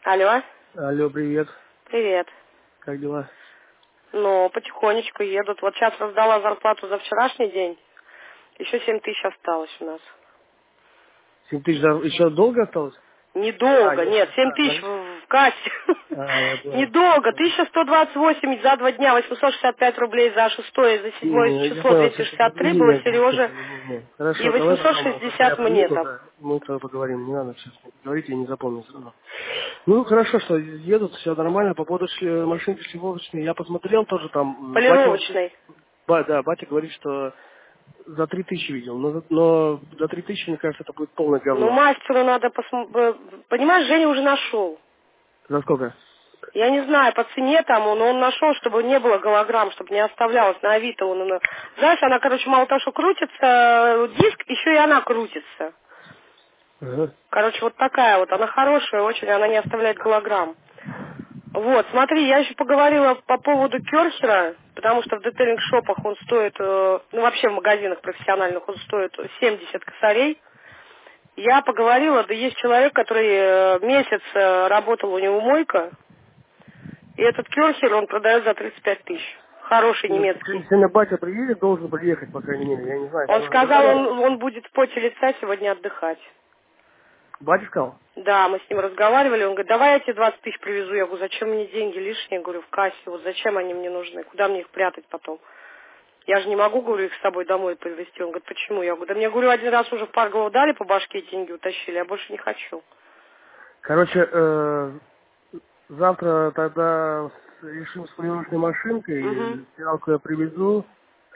Алло. Алло, привет. Привет. Как дела? Ну, потихонечку едут. Вот сейчас раздала зарплату за вчерашний день. Еще 7 тысяч осталось у нас. 7 тысяч еще долго осталось? Недолго, нет, 7 тысяч раньше? в кассе. Я понял. Недолго, 1128 за 2 дня, 865 рублей за 6-е, за 7 Я число понял, 263 было нет, Сереже, и Хорошо, давай потом, когда я 860 мне приеду, там. да, мы тогда поговорим. Не надо сейчас говорить, я не запомнил сразу. Ну, хорошо, что едут, все нормально. По поводу машинки шлифовочной, я посмотрел тоже там. Полировочный. Батя говорит, что за 3000 видел, но за 3000, мне кажется, это будет полное Ну, говно. мастеру надо посмотреть. Понимаешь, Женя уже нашел. За сколько? Я не знаю, по цене там, но он нашел, чтобы не было голограмм, чтобы не оставлялось на Авито. Знаешь, она, короче, мало того, что крутится, диск, еще и она крутится. Ага. Короче, вот такая вот, она хорошая очень, она не оставляет голограмм. Вот, смотри, я еще поговорила по поводу Керхера, потому что в детейлинг-шопах он стоит, ну вообще в магазинах профессиональных он стоит 70 косарей. Я поговорила, да есть человек, который месяц работал, у него мойка, и этот Керхер он продает за 35 тысяч. Хороший немецкий. Сегодня батя приедет, должен приехать, по крайней мере, я не знаю. Он сказал, он будет в поте лица сегодня отдыхать. Батя сказал? Да, мы с ним разговаривали, он говорит, давай я тебе 20 тысяч привезу. Я говорю, зачем мне деньги лишние, говорю, в кассе, вот зачем они мне нужны, куда мне их прятать потом? Я же не могу, говорю, их с собой домой привезти. Он говорит, почему? Я говорю, да мне, говорю, один раз уже в Парголову дали по башке, деньги утащили, я больше не хочу. Короче, завтра тогда решим с полировочной Угу. машинкой, стиралку я привезу.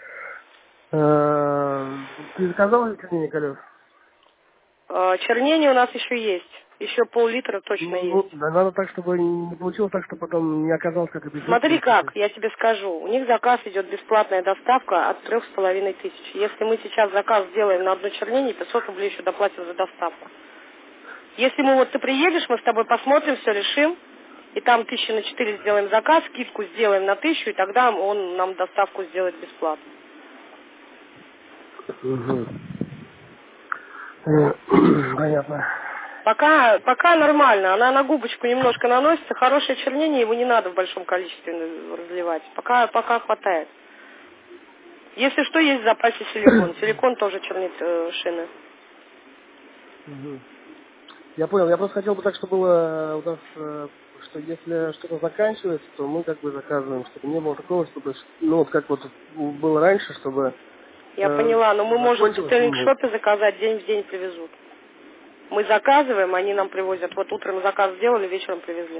Ты заказал чернение колес? Чернение у нас еще есть. Еще пол-литра точно есть. Да, надо так, чтобы не получилось так, чтобы потом не оказалось, как Смотри обезличенный. как, я тебе скажу. У них заказ идет бесплатная доставка от 3500. Если мы сейчас заказ сделаем на одно чернение, 500 рублей еще доплатим за доставку. Если ты приедешь, мы с тобой посмотрим, все решим, и там 1000 на 4 сделаем заказ, скидку сделаем на 1000, и тогда он нам доставку сделает бесплатно. Угу. Понятно. Пока нормально, она на губочку немножко наносится, хорошее чернение, его не надо в большом количестве разливать. Пока хватает. Если что, есть в запасе силикон. Силикон тоже чернит шины. Угу. Я понял, я просто хотел бы так, чтобы было у нас, что если что-то заканчивается, то мы как бы заказываем, чтобы не было такого, чтобы, ну вот как вот было раньше, чтобы Я поняла, но мы можем в закончилось и нет. детейлинг-шопе заказать, день в день привезут. Мы заказываем, они нам привозят. Вот утром заказ сделали, вечером привезли.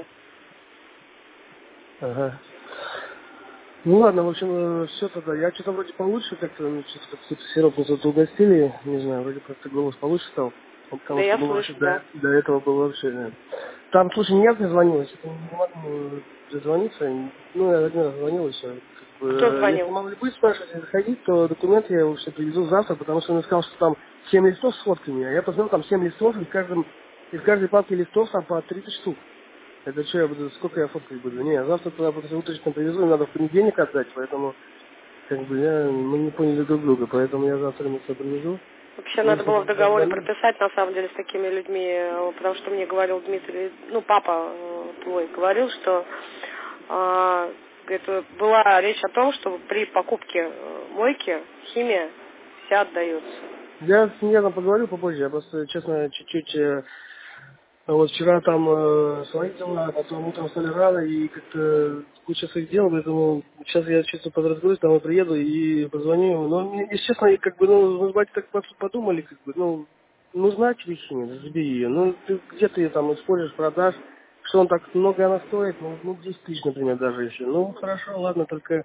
Ага. Ну ладно, в общем, все тогда. Я что-то вроде получше как-то, что-то какой-то сироп мы тут угостили, не знаю, вроде как-то голос получше стал. Да Потому что я было вообще слышу, да. до этого было вообще, да. Там, слушай, нет, не звонилось, это не могу дозвониться. Ну, я один раз звонил и все. Кто Если звонил? мало ли будет спрашивать, если заходить, то документы я уже привезу завтра, потому что он сказал, что там 7 листов с фотками, а я посмотрел, там 7 листов, и в каждой папке листов там по 30 штук. Это что, я буду, сколько я фоткать буду? Не, я завтра туда просто утречком привезу, и надо в понедельник отдать, поэтому, мы не поняли друг друга, поэтому я завтра ему все привезу. Вообще надо Если было в договоре дозвонюсь. прописать, на самом деле, с такими людьми, потому что мне говорил Дмитрий, папа твой говорил, что говорит, была речь о том, что при покупке мойки химия вся отдается. Я с ней там поговорю попозже, я просто, честно, чуть-чуть, вот вчера там свои дела, а потом утром стали рано, и как-то куча своих дел, поэтому сейчас я чисто подразгрузюсь, домой приеду и позвоню ему. Но, если честно, и мы с батей так подумали, нужна тебе химия, забери ее. Ну, где ты ее там используешь, продашь, что он так много она стоит, 10 тысяч, например, даже еще. Ну, хорошо, ладно, только,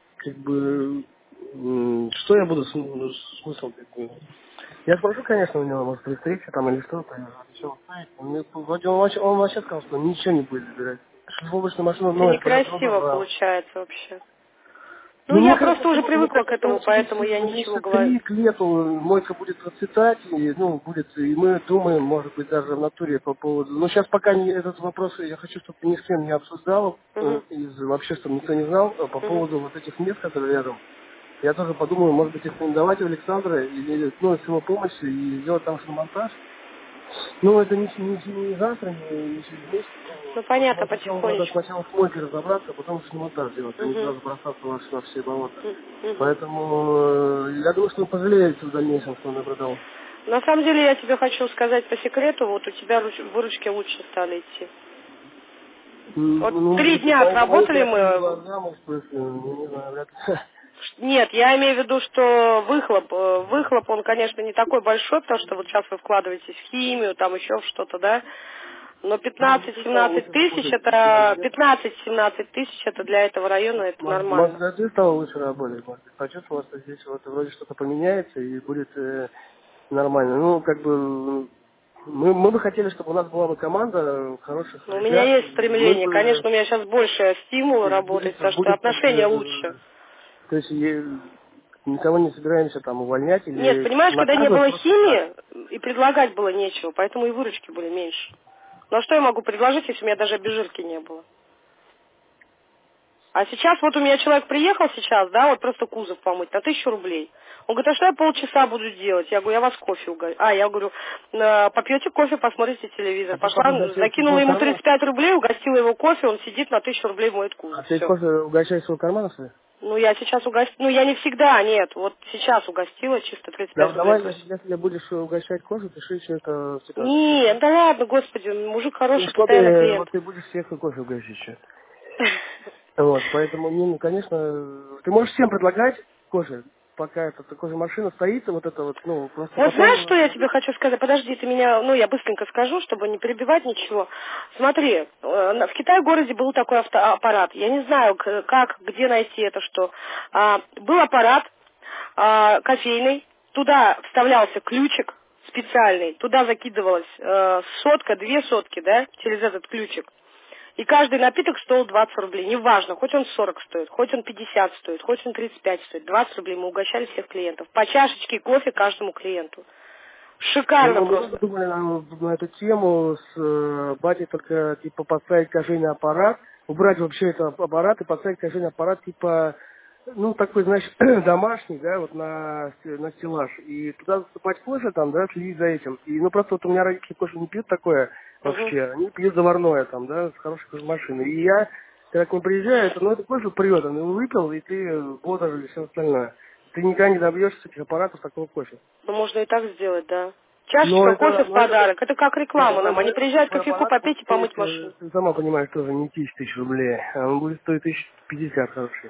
что я буду, смысл, Я спрошу, конечно, у него, может, при встрече там или что-то. Вроде он вообще сказал, что ничего не будет забирать. Шлифовочную машину, Это это по некрасиво забрал. получается вообще. Ну, Ну, я мне кажется, просто уже мне привыкла к кажется, этому, что поэтому я ничего говорю. к лету мойка будет процветать, и мы думаем, может быть, даже в натуре по поводу... Но сейчас пока этот вопрос, я хочу, чтобы ни с кем не обсуждал, Угу. вообще, чтобы никто не знал, по Угу. поводу вот этих мест, которые рядом. Я тоже подумаю, может быть, их рекомендовать у Александра, или, с его помощью, и сделать там шиномонтаж. Ну, это не завтра, не через месяц. Ну, понятно, Но сначала надо потихонечку. сначала с мойкой разобраться, а потом с монтаж делать, а не Угу. сразу бросаться во все болота. Угу. Поэтому я думаю, что вы пожалеете в дальнейшем, что он продал. На самом деле, я тебе хочу сказать по секрету, вот у тебя выручки лучше стали идти. Вот Ну, 3 дня мои отработали 5 мы. килограммов, в смысле, ну, не знаю, вряд ли. Нет, я имею в виду, что выхлоп, он, конечно, не такой большой, потому что вот сейчас вы вкладываетесь в химию, там еще в что-то, да. Но Ну, не стал 15-17 лучше тысяч, работать. это 15-17 тысяч, это для этого района, это Может, нормально. даже стало лучше работать, может быть. Почувствовал, что здесь вот вроде что-то поменяется и будет нормально. Ну, как бы, мы бы хотели, чтобы у нас была бы команда хороших Но у меня ребят, есть и мы стремление, бы конечно, у меня сейчас больше стимула работать, потому что будет как отношения лучше. то есть никого не собираемся там увольнять Нет, или понимаешь, когда не наказывать, было просто так. химии, и предлагать было нечего, поэтому и выручки были меньше. Ну а что я могу предложить, если у меня даже обезжирки не было? А сейчас вот у меня человек приехал сейчас, да, вот просто кузов помыть на 1000 рублей. Он говорит, а что я полчаса буду делать? Я говорю, я вас кофе угощу. Я говорю, попьете кофе, посмотрите телевизор. А ты что, Пошла, угощаешь закинула свой ему карман? 35 рублей, угостила его кофе, он сидит на 1000 рублей моет А кузов. ты Все. кофе угощаешь свой карман, что ли? Ну, я сейчас угостила, ну, я не всегда, нет, вот сейчас угостила, чисто 35 рублей Давай, бросила. если будешь угощать кофе, пиши, что это типа Нет, да ладно, господи, мужик ну хороший, что постоянно ты, клиент. вот ты будешь всех и кофе угощать еще. Вот, поэтому, ну, конечно, ты можешь всем предлагать кофе, пока эта кофемашина стоит, вот это вот, ну, просто Вот знаешь, потом... что я тебе хочу сказать? Подожди, ты меня, ну, я быстренько скажу, чтобы не перебивать ничего. Смотри, в Китае-городе был такой аппарат. Я не знаю, как, где найти это, что. Был аппарат кофейный, туда вставлялся ключик специальный, туда закидывалась сотка, 2 сотки, да, через этот ключик. И каждый напиток стоил 20 рублей. Неважно, хоть он 40 стоит, хоть он 50 стоит, хоть он 35 стоит. 20 рублей мы угощали всех клиентов. По чашечке кофе каждому клиенту. Шикарно Ну, мы тоже просто. думали на эту тему с батей только, типа, поставить кофейный аппарат, убрать вообще этот аппарат и поставить кофейный аппарат, типа, ну, такой, знаешь, домашний, да, вот на стеллаж. И туда засыпать кофе там, да, следить за этим. И, ну, просто вот у меня родители кофе не пьют такое Мгм. вообще, они пьют заварное там, да, с хорошей кофемашиной. И я, когда к ним приезжаю, это, ну, это кофе прет, он его выпил, и ты бодр или все остальное. Ты никогда не добьешься с этих аппаратов такого кофе. Ну, можно и так сделать, да. Но Чашечка кофе это, в но это, подарок. Это как не, реклама нам. но Они этот приезжают такой кофейку аппарат попить будет и стоить, помыть машину. ты сама понимаешь, тоже не 1000 рублей, а он будет стоить 1050 хороших,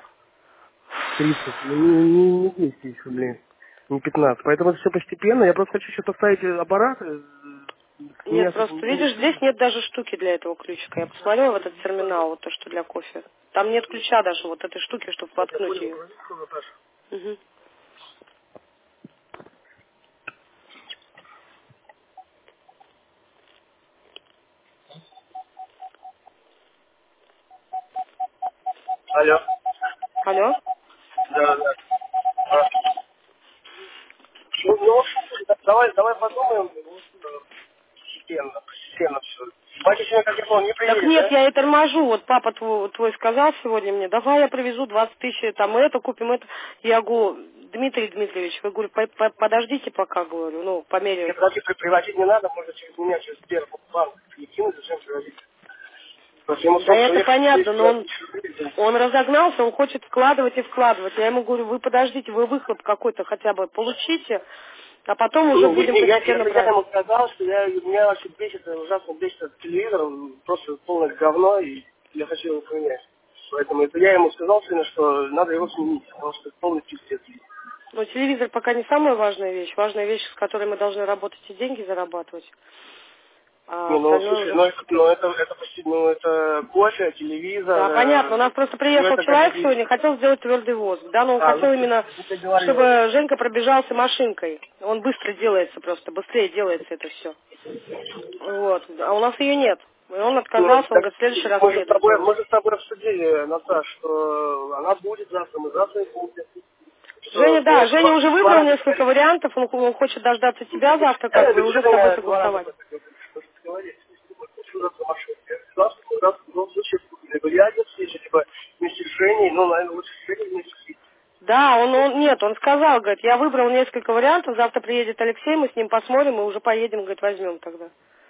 30, ну, не 10 тысяч рублей, не 15. Поэтому это все постепенно. Я просто хочу еще поставить аппарат, с ними Нет, особо просто, никто не видишь, здесь спорит. нет даже штуки для этого ключика. Я посмотрела в этот терминал, вот то, что для кофе. Там нет ключа даже вот этой штуки, чтобы Так, я воткнуть понял, ее. хорошо, Наташа. Мгм. Алло. Алло? Да, да. А, ну, в общем, давай подумаем, постепенно все. Батя сегодня, как я понял, не Так приедет, нет, да? я и торможу. Вот папа твой сказал сегодня мне, давай я привезу 20 тысяч, там это купим, это. Я говорю, Дмитрий Дмитриевич, вы, говорю, подождите пока, говорю, ну, по Нет, мере. подожди, привозить не надо, можно через меня, через Сбербанк перекинуть, зачем привозить? Просто ему Да столько это ехать, понятно, 200 но он, тысяч рублей. он разогнался, он хочет вкладывать и вкладывать. Я ему говорю, вы подождите, вы выхлоп какой-то хотя бы получите, а потом уже Ну, будем я постепенно брать. ему сказал, что меня вообще бесит, ужасно бесит этот телевизор, он просто полное говно, и я хочу его поменять. Поэтому это я ему сказал сегодня, что надо его сменить, потому что это полный пиздец. Но телевизор пока не самая важная вещь. Важная вещь, с которой мы должны работать и деньги зарабатывать. А Не, ну, остальное слушай, уже ну, постепенно. это почти, ну, это кофе, телевизор, Да, понятно. У нас просто ну, приехал это как бы, человек сегодня, хотел сделать твердый воск. Да, но он ну, хотел именно, ты говорил уже. чтобы Женька пробежался машинкой. Он быстро делается просто, быстрее делается это все. Вот. А у нас ее нет. И он Ну, отказался, он так говорит, в следующий раз приеду сделать. мы же с тобой обсудили, Наташ, что она будет завтра, мы завтра и будем. Что Женя, да, Женя уже выбрал два раза несколько говорили. вариантов, он хочет дождаться тебя завтра, как бы, и Да уже что с тобой я 2 раза об согласовать. этом говорю, что ты говоришь, если мы кучу завтра машину. Я сказал, что мы завтра в любом случае будем. Я говорю, я один встречу, либо вместе с Женей, ну, наверное, лучше с Женей вместе с Женей. Да, Да, нет, он сказал, говорит, я выбрал несколько вариантов, завтра приедет Алексей, мы с ним посмотрим и уже поедем, говорит, возьмем тогда.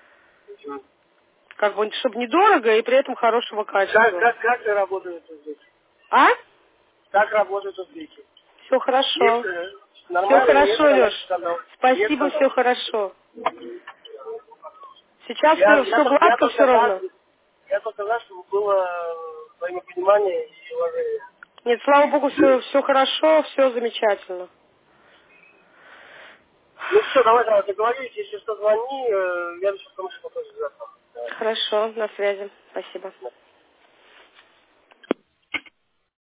Как бы, чтобы недорого и при этом хорошего качества. Как работают здесь? А? Как работают узбеки? Все хорошо. Все Нормально, нет хорошо, Леш. скандалов? Спасибо, все хорошо. Сейчас все Я гладко, все ровно. только за, чтобы было взаимопонимание и уважение. Нет, слава богу, все хорошо, все замечательно. Ну все, давай договорились, если что, звони, я решил, что мы что-то завтра. Хорошо, на связи. Спасибо.